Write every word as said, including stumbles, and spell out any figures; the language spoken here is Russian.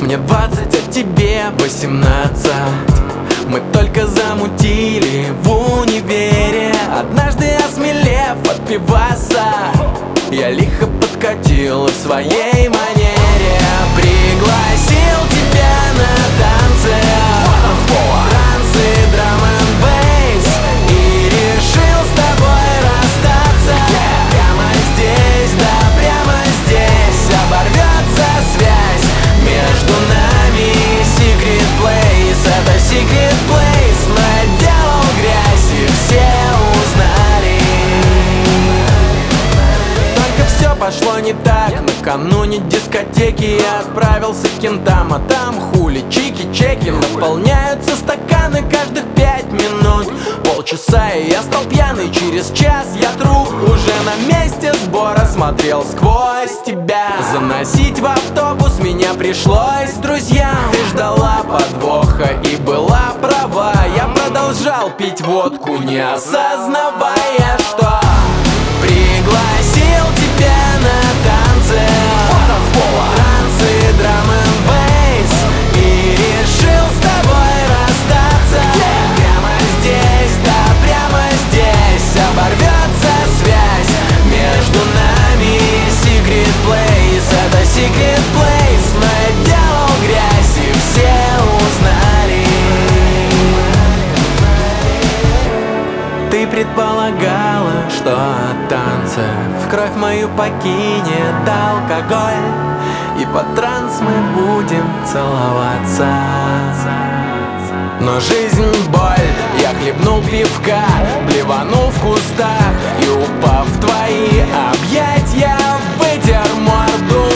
Мне двадцать, а тебе восемнадцать. Мы только замутили в универе. Однажды осмелев от пиваса, я лихо подкатил в своей манере. Пригласил тебя на танцы, трансы, драм энд бейс, и решил с тобой расстаться. Прямо здесь, да прямо здесь оборвется связь между нами. Secret place, это secret place. Наделал грязь и все узнали. Только все пошло не так. Накануне дискотеки я отправился к кентам, а там хули, чики-чеки. Наполняются стаканы каждых пять минут. Полчаса и я стал пьяный, через час я труп. Уже на месте сбора смотрел сквозь тебя. Заносить в автобус меня пришлось друзьям. Ты ждала подвоха и была права. Я продолжал пить водку, не осознавая, что пригласил тебя на танцы, трансы, драм энд бейс, и решил с тобой расстаться. Прямо здесь, да прямо здесь оборвется связь между нами. Secret place, это secret place. Наделал грязь и все узнали. Ты предполагала, что от танца в кровь мою покинет алкоголь, и под транс мы будем целоваться. Но жизнь боль, я хлебнул пивка, блеванул в кустах и, упав в твои объятья, вытер морду